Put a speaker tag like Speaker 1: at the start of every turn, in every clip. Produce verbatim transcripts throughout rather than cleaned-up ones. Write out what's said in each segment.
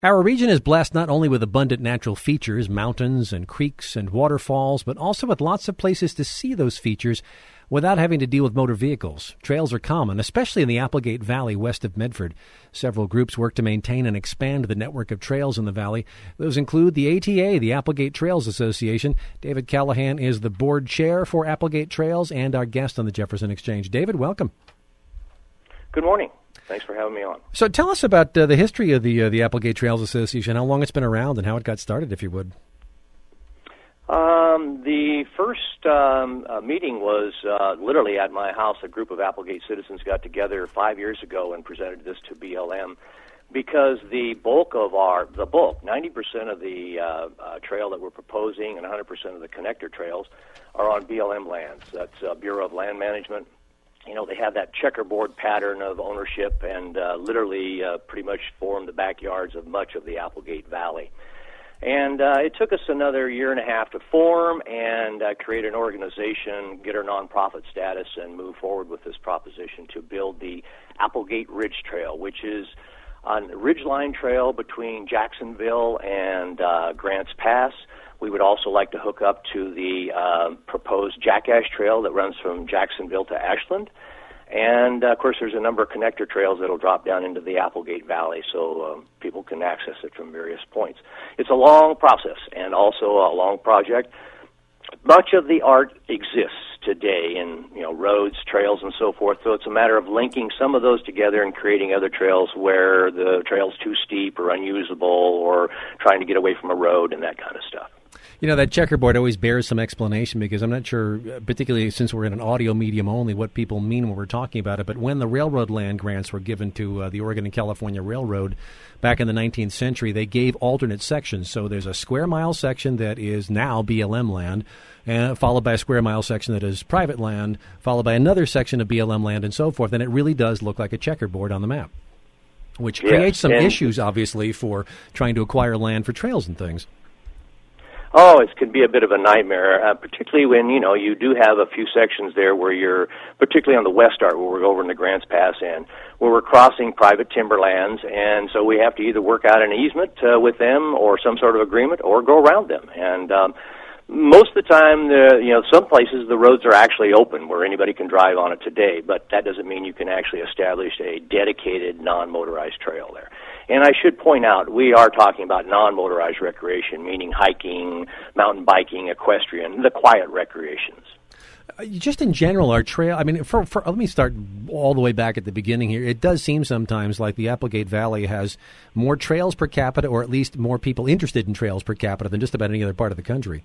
Speaker 1: Our region is blessed not only with abundant natural features, mountains and creeks and waterfalls, but also with lots of places to see those features without having to deal with motor vehicles. Trails are common, especially in the Applegate Valley west of Medford. Several groups work to maintain and expand the network of trails in the valley. Those include the A T A, the Applegate Trails Association. David Callahan is the board chair for Applegate Trails and our guest on the Jefferson Exchange. David, welcome.
Speaker 2: Good morning. Thanks for having me on.
Speaker 1: So tell us about uh, the history of the uh, the Applegate Trails Association, how long it's been around, and how it got started, if you would.
Speaker 2: Um, the first um, uh, meeting was uh, literally at my house. A group of Applegate citizens got together five years ago and presented this to B L M because the bulk of our, the bulk, ninety percent of the uh, uh, trail that we're proposing and one hundred percent of the connector trails are on B L M lands. That's uh, Bureau of Land Management. You know, they have that checkerboard pattern of ownership and uh, literally uh, pretty much form the backyards of much of the Applegate Valley. And uh, it took us another year and a half to form and uh, create an organization, get our nonprofit status, and move forward with this proposition to build the Applegate Ridge Trail, which is a ridgeline trail between Jacksonville and uh, Grants Pass. We would also like to hook up to the uh, proposed Jackass Trail that runs from Jacksonville to Ashland. And, uh, of course, there's a number of connector trails that will drop down into the Applegate Valley so um, people can access it from various points. It's a long process and also a long project. Much of the art exists today in, you know, roads, trails, and so forth, so it's a matter of linking some of those together and creating other trails where the trail's too steep or unusable or trying to get away from a road and that kind of stuff.
Speaker 1: You know, that checkerboard always bears some explanation because I'm not sure, particularly since we're in an audio medium only, what people mean when we're talking about it. But when the railroad land grants were given to uh, the Oregon and California Railroad back in the nineteenth century, they gave alternate sections. So there's a square mile section that is now B L M land, uh, followed by a square mile section that is private land, followed by another section of B L M land, and so forth. And it really does look like a checkerboard on the map, which
Speaker 2: yes,
Speaker 1: creates some
Speaker 2: and
Speaker 1: issues, obviously, for trying to acquire land for trails and things.
Speaker 2: Oh, it can be a bit of a nightmare, uh, particularly when, you know, you do have a few sections there where you're, particularly on the west arc, where we're over in the Grants Pass end, where we're crossing private timberlands, and so we have to either work out an easement uh, with them or some sort of agreement or go around them. And um, most of the time, the, you know, some places the roads are actually open where anybody can drive on it today, but that doesn't mean you can actually establish a dedicated non-motorized trail there. And I should point out, we are talking about non-motorized recreation, meaning hiking, mountain biking, equestrian, the quiet recreations.
Speaker 1: Uh, just in general, our trail, I mean, for, for, let me start all the way back at the beginning here. It does seem sometimes like the Applegate Valley has more trails per capita, or at least more people interested in trails per capita than just about any other part of the country.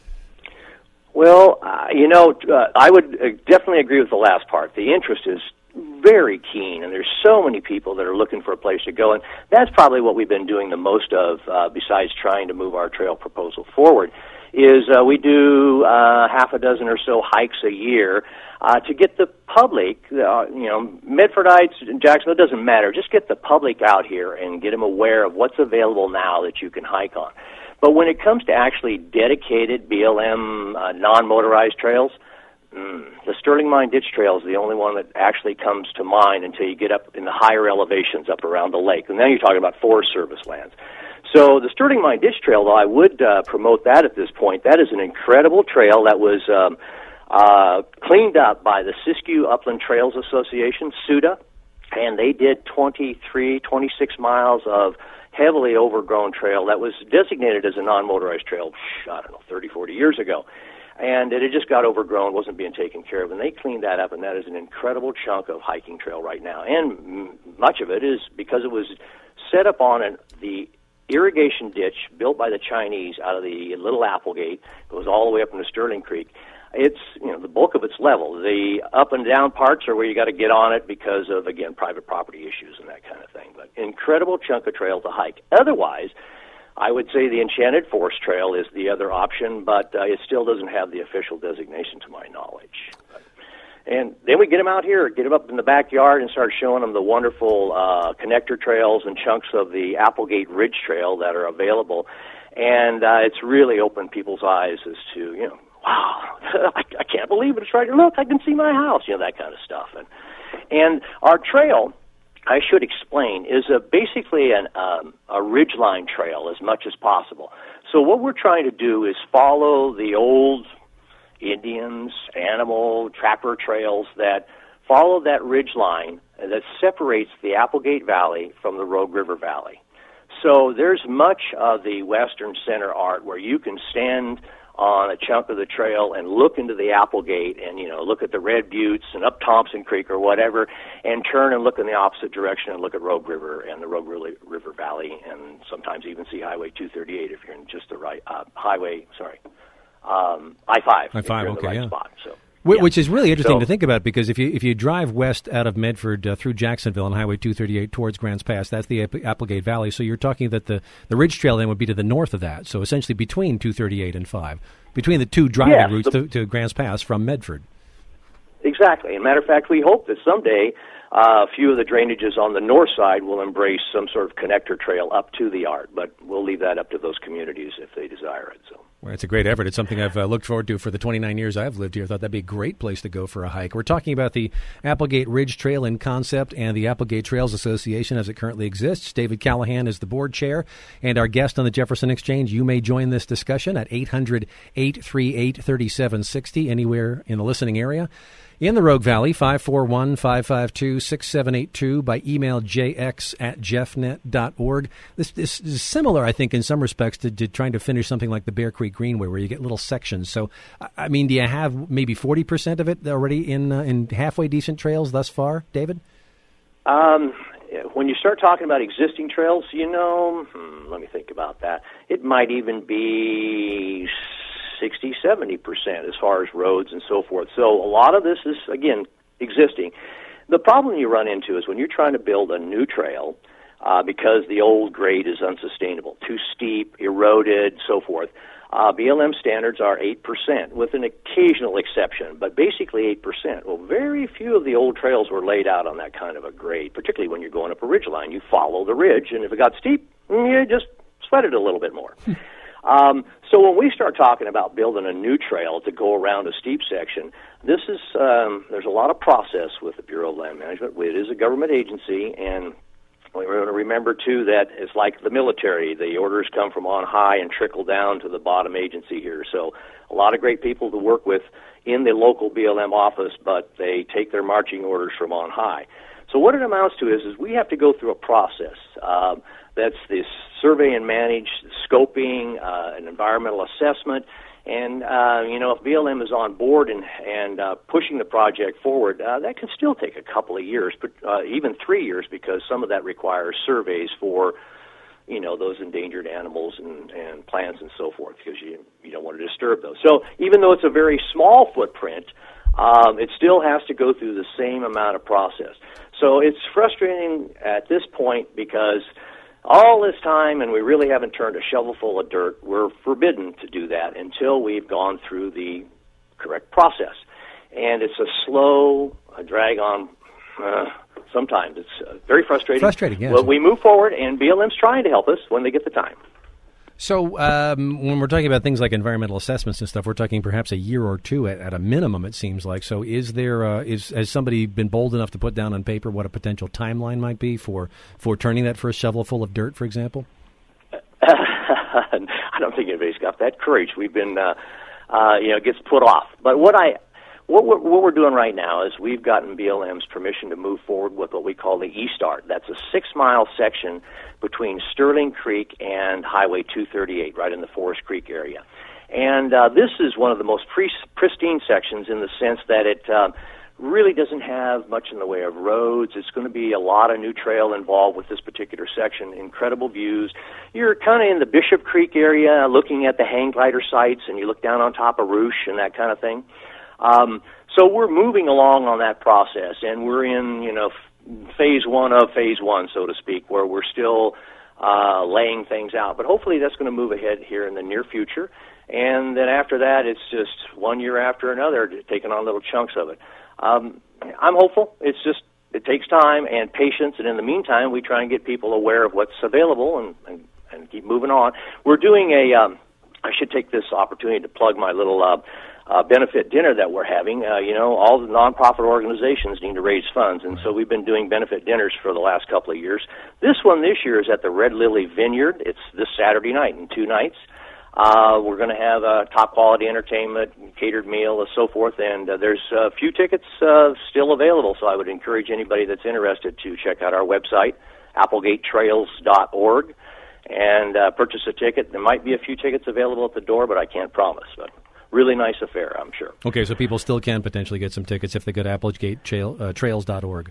Speaker 2: Well, uh, you know, uh, I would uh, definitely agree with the last part. The interest is very keen, and there's so many people that are looking for a place to go, and that's probably what we've been doing the most of, uh, besides trying to move our trail proposal forward, is uh, we do uh, half a dozen or so hikes a year uh, to get the public, uh, you know, Medfordites, Jacksonville, it doesn't matter, just get the public out here and get them aware of what's available now that you can hike on. But when it comes to actually dedicated B L M uh, non-motorized trails, Mm. the Sterling Mine Ditch Trail is the only one that actually comes to mind until you get up in the higher elevations up around the lake. And then you're talking about Forest Service lands. So the Sterling Mine Ditch Trail, though, I would uh, promote that at this point. That is an incredible trail that was um, uh, cleaned up by the Siskiyou Upland Trails Association, SUDA, and they did twenty-three, twenty-six miles of heavily overgrown trail that was designated as a non-motorized trail, I don't know, thirty, forty years ago. And it had just got overgrown, wasn't being taken care of, and they cleaned that up, and that is an incredible chunk of hiking trail right now. And m- much of it is because it was set up on an, the irrigation ditch built by the Chinese out of the Little Applegate. It goes all the way up into Sterling Creek. It's, you know, the bulk of it's level. The up and down parts are where you got to get on it because of, again, private property issues and that kind of thing. But incredible chunk of trail to hike. Otherwise, I would say the Enchanted Forest Trail is the other option, but uh, it still doesn't have the official designation to my knowledge. But, and then we get them out here, get them up in the backyard and start showing them the wonderful uh, connector trails and chunks of the Applegate Ridge Trail that are available. And uh, it's really opened people's eyes as to, you know, wow, I, I can't believe it. It's right here. Look, I can see my house, you know, that kind of stuff. And, and our trail I should explain, is a, basically an, um, a ridgeline trail as much as possible. So what we're trying to do is follow the old Indians, animal, trapper trails that follow that ridgeline that separates the Applegate Valley from the Rogue River Valley. So there's much of the western center art where you can stand on a chunk of the trail and look into the Applegate and, you know, look at the Red Buttes and up Thompson Creek or whatever, and turn and look in the opposite direction and look at Rogue River and the Rogue River Valley, and sometimes even see Highway two thirty-eight if you're in just the right, uh, highway, sorry, um, I five.
Speaker 1: I five, okay,
Speaker 2: right
Speaker 1: yeah.
Speaker 2: Spot, so.
Speaker 1: Which is really interesting
Speaker 2: so,
Speaker 1: to think about, because if you if you drive west out of Medford uh, through Jacksonville on Highway two thirty-eight towards Grants Pass, that's the App- Applegate Valley. So you're talking that the, the Ridge Trail then would be to the north of that. So essentially between two thirty-eight and five, between the two driving
Speaker 2: yes,
Speaker 1: routes
Speaker 2: the,
Speaker 1: to, to Grants Pass from Medford.
Speaker 2: Exactly. As a matter of fact, we hope that someday uh, a few of the drainages on the north side will embrace some sort of connector trail up to the art, but we'll leave that up to those communities if they desire it. So.
Speaker 1: Well, it's a great effort. It's something I've uh, looked forward to for the twenty-nine years I've lived here. I thought that'd be a great place to go for a hike. We're talking about the Applegate Ridge Trail in concept and the Applegate Trails Association as it currently exists. David Callahan is the board chair and our guest on the Jefferson Exchange. You may join this discussion at eight hundred, eight three eight, three seven six zero anywhere in the listening area. In the Rogue Valley, five four one, five five two, six seven eight two, by email jx at jeffnet dot org. This, this is similar, I think, in some respects to, to trying to finish something like the Bear Creek Greenway, where you get little sections. So, I mean, do you have maybe forty percent of it already in uh, in halfway decent trails thus far, David?
Speaker 2: Um, when you start talking about existing trails, you know, hmm, let me think about that. It might even be sixty, seventy percent as far as roads and so forth. So a lot of this is, again, existing. The problem you run into is when you're trying to build a new trail, uh, because the old grade is unsustainable, too steep, eroded, so forth, uh, B L M standards are eight percent, with an occasional exception, but basically eight percent. Well, very few of the old trails were laid out on that kind of a grade, particularly when you're going up a ridge line. You follow the ridge, and if it got steep, you just sweat it a little bit more. Um, so when we start talking about building a new trail to go around a steep section, this is um, there's a lot of process with the Bureau of Land Management. It is a government agency, and we want to remember, too, that it's like the military. The orders come from on high and trickle down to the bottom agency here. So a lot of great people to work with in the local B L M office, but they take their marching orders from on high. So what it amounts to is, is we have to go through a process. Um, that's this survey and manage, scoping, uh, an environmental assessment, and, uh, you know, if B L M is on board and, and uh, pushing the project forward, uh, that can still take a couple of years, but uh, even three years, because some of that requires surveys for, you know, those endangered animals and, and plants and so forth, because you, you don't want to disturb those. So even though it's a very small footprint, um, it still has to go through the same amount of process. So it's frustrating at this point because all this time, and we really haven't turned a shovelful of dirt, we're forbidden to do that until we've gone through the correct process. And it's a slow, a drag on, uh, sometimes. It's uh, very frustrating.
Speaker 1: Frustrating, yes.
Speaker 2: Well, we move forward, and B L M's trying to help us when they get the time.
Speaker 1: So um, when we're talking about things like environmental assessments and stuff, we're talking perhaps a year or two at, at a minimum, it seems like. So is there, uh, is has somebody been bold enough to put down on paper what a potential timeline might be for, for turning that first shovelful of dirt, for example?
Speaker 2: I don't think anybody's got that courage. We've been, uh, uh, you know, it gets put off. But what I... What we're, what we're doing right now is we've gotten B L M's permission to move forward with what we call the East Art. That's a six-mile section between Sterling Creek and Highway two thirty-eight, right in the Forest Creek area. And uh, this is one of the most pre- pristine sections in the sense that it uh, really doesn't have much in the way of roads. It's going to be a lot of new trail involved with this particular section, incredible views. You're kind of in the Bishop Creek area looking at the hang glider sites, and you look down on top of Roosh and that kind of thing. Um, so we're moving along on that process, and we're in, you know, f- phase one of phase one, so to speak, where we're still uh, laying things out. But hopefully that's going to move ahead here in the near future, and then after that it's just one year after another, taking on little chunks of it. Um, I'm hopeful. It's just, it takes time and patience, and in the meantime we try and get people aware of what's available and, and, and keep moving on. We're doing a... Um, I should take this opportunity to plug my little uh, uh, benefit dinner that we're having. Uh, you know, all the nonprofit organizations need to raise funds, and so we've been doing benefit dinners for the last couple of years. This one this year is at the Red Lily Vineyard. It's this Saturday night in two nights. Uh, we're going to have uh, top-quality entertainment, catered meal, and so forth, and uh, there's a few tickets uh, still available, so I would encourage anybody that's interested to check out our website, applegate trails dot org, and uh, purchase a ticket. There might be a few tickets available at the door, but I can't promise. But really nice affair, I'm sure.
Speaker 1: Okay, so people still can potentially get some tickets if they go to applegate trails dot org.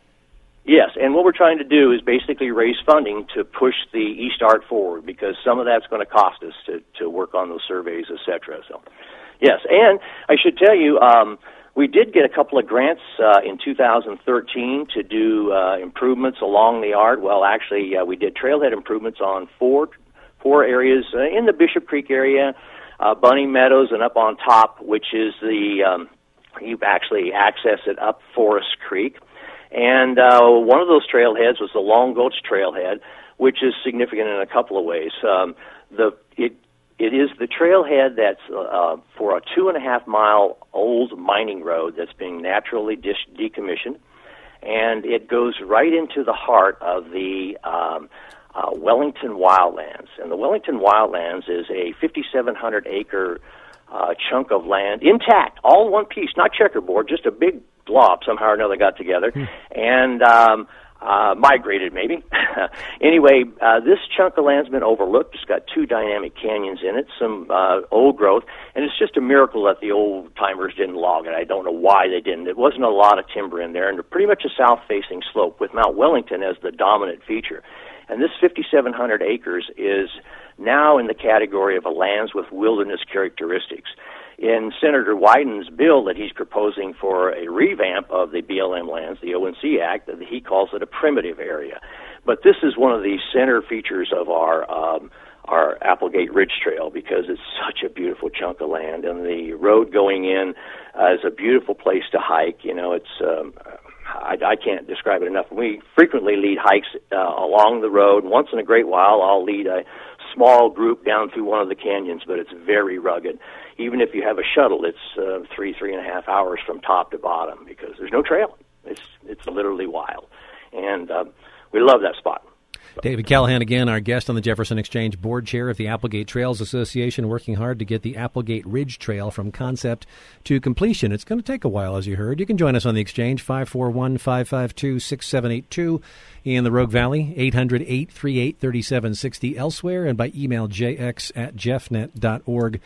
Speaker 2: Yes, and what we're trying to do is basically raise funding to push the East Art forward, because some of that's going to cost us to, to work on those surveys, et cetera. So, yes, and I should tell you, um, we did get a couple of grants uh, in two thousand thirteen to do uh, improvements along the Art. Well, actually, uh, we did trailhead improvements on four four areas uh, in the Bishop Creek area, uh, Bunny Meadows, and up on top, which is the um, you actually access it up Forest Creek. And uh, one of those trailheads was the Long Gulch Trailhead, which is significant in a couple of ways. Um, the it it is the trailhead that's uh, for a two and a half mile old mining road that's being naturally dis- decommissioned, and it goes right into the heart of the um, uh, Wellington Wildlands. And the Wellington Wildlands is a fifty-seven hundred acre uh, chunk of land, intact, all in one piece, not checkerboard, just a big blob somehow or another got together hmm. and um, uh, migrated maybe. Anyway, uh, this chunk of land's been overlooked. It's got two dynamic canyons in it, some uh, old growth, and it's just a miracle that the old timers didn't log it. I don't know why they didn't. It wasn't a lot of timber in there, and pretty much a south-facing slope with Mount Wellington as the dominant feature. And this fifty-seven hundred acres is now in the category of a lands with wilderness characteristics. In Senator Wyden's bill that he's proposing for a revamp of the B L M lands, the O N C Act, he calls it a primitive area. But this is one of the center features of our um, our Applegate Ridge Trail, because it's such a beautiful chunk of land, and the road going in uh, is a beautiful place to hike. You know, it's um, I, I can't describe it enough. We frequently lead hikes uh, along the road. Once in a great while, I'll lead a small group down through one of the canyons, but it's very rugged. Even if you have a shuttle, it's uh, three, three and a half hours from top to bottom, because there's no trail. It's it's literally wild, and uh, we love that spot.
Speaker 1: David Callahan again, our guest on the Jefferson Exchange, board chair of the Applegate Trails Association, working hard to get the Applegate Ridge Trail from concept to completion. It's going to take a while, as you heard. You can join us on the Exchange, five four one, five five two, six seven eight two in the Rogue Valley, eight hundred, eight three eight, three seven six zero elsewhere, and by email, j x at jeffnet dot org.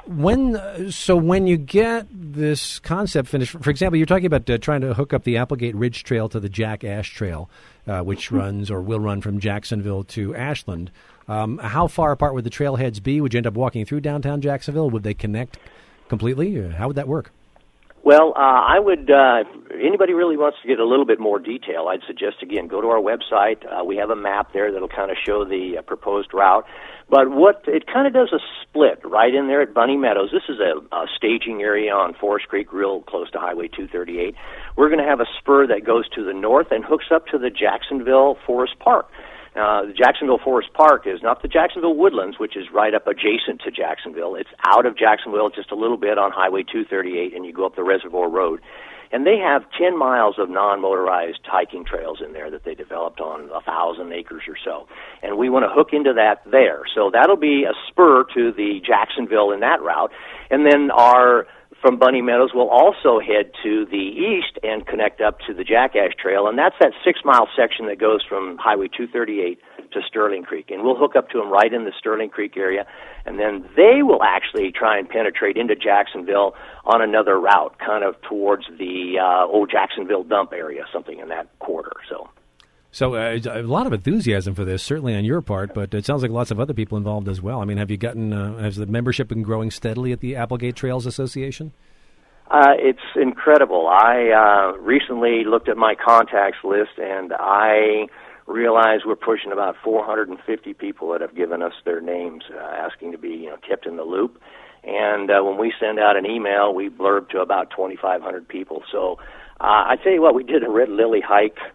Speaker 1: When so when you get this concept finished, for example, you're talking about uh, trying to hook up the Applegate Ridge Trail to the Jack Ash Trail, uh, which mm-hmm. runs or will run from Jacksonville to Ashland. Um, how far apart would the trailheads be? Would you end up walking through downtown Jacksonville? Would they connect completely? How would that work?
Speaker 2: Well, uh, I would, uh, if anybody really wants to get a little bit more detail, I'd suggest, again, go to our website. Uh, we have a map there that'll kind of show the uh, proposed route. But what it kind of does a split right in there at Bunny Meadows. This is a, a staging area on Forest Creek, real close to Highway two thirty-eight. We're going to have a spur that goes to the north and hooks up to the Jacksonville Forest Park. Uh, the Jacksonville Forest Park is not the Jacksonville Woodlands, which is right up adjacent to Jacksonville. It's out of Jacksonville just a little bit on Highway two thirty-eight, and you go up the Reservoir Road. And they have ten miles of non-motorized hiking trails in there that they developed on one thousand acres or so. And we want to hook into that there. So that'll be a spur to the Jacksonville in that route. And then our from Bunny Meadows, we'll also head to the east and connect up to the Jackass Trail, and that's that six-mile section that goes from Highway two thirty-eight to Sterling Creek. And we'll hook up to them right in the Sterling Creek area, and then they will actually try and penetrate into Jacksonville on another route, kind of towards the uh, old Jacksonville dump area, something in that quarter. So.
Speaker 1: So uh, a lot of enthusiasm for this, certainly on your part, but it sounds like lots of other people involved as well. I mean, have you gotten, uh, has the membership been growing steadily at the Applegate Trails Association?
Speaker 2: Uh, it's incredible. I uh, recently looked at my contacts list, and I realized we're pushing about four hundred fifty people that have given us their names, uh, asking to be you know, kept in the loop. And uh, when we send out an email, we blurb to about twenty-five hundred people. So uh, I tell you what, we did a Red Lily hike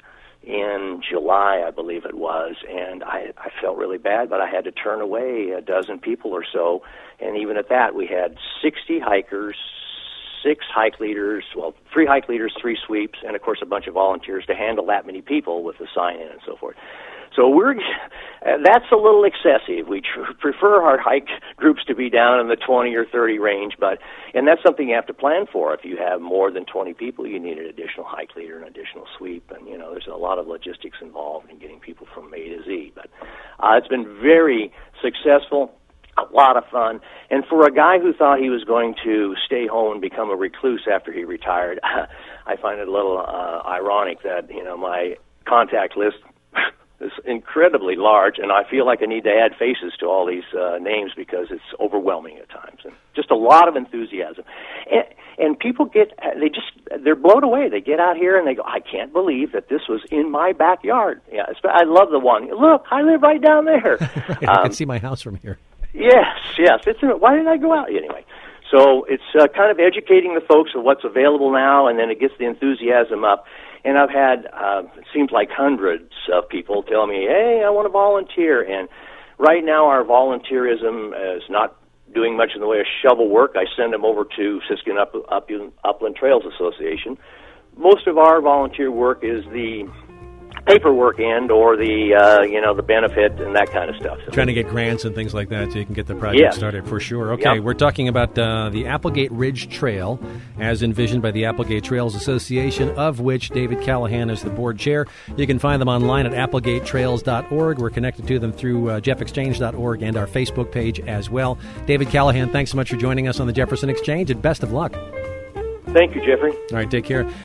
Speaker 2: in July, I believe it was, and I, I felt really bad, but I had to turn away a dozen people or so, and even at that, we had sixty hikers, six hike leaders, well, three hike leaders, three sweeps, and of course a bunch of volunteers to handle that many people with the sign-in and so forth. So we're that's a little excessive. We tr- prefer our hike groups to be down in the twenty or thirty range, but and that's something you have to plan for. If you have more than twenty people, you need an additional hike leader, an additional sweep, and you know there's a lot of logistics involved in getting people from A to Z. But uh, it's been very successful. A lot of fun. And for a guy who thought he was going to stay home and become a recluse after he retired, I find it a little uh, ironic that, you know, my contact list is incredibly large, and I feel like I need to add faces to all these uh, names because it's overwhelming at times. And just a lot of enthusiasm. And, and people get, they just, they're blown away. They get out here and they go, I can't believe that this was in my backyard. Yeah, I love the one, look, I live right down there.
Speaker 1: Right, I um, can see my house from here.
Speaker 2: Yes, yes. It's a, why didn't I go out anyway? So it's uh, kind of educating the folks of what's available now, and then it gets the enthusiasm up. And I've had, uh, it seems like hundreds of people tell me, hey, I want to volunteer. And right now our volunteerism is not doing much in the way of shovel work. I send them over to Siskiyou Up, Up, Upland Trails Association. Most of our volunteer work is the paperwork end or the uh, you know the benefit and that kind of stuff. So
Speaker 1: trying to get grants and things like that so you can get the project
Speaker 2: yes.
Speaker 1: started for sure. Okay, yep. We're talking about uh, the Applegate Ridge Trail as envisioned by the Applegate Trails Association, of which David Callahan is the board chair. You can find them online at applegate trails dot org. We're connected to them through uh, jeff exchange dot org and our Facebook page as well. David Callahan, thanks so much for joining us on the Jefferson Exchange, and best of luck.
Speaker 2: Thank you, Jeffrey.
Speaker 1: All right, take care.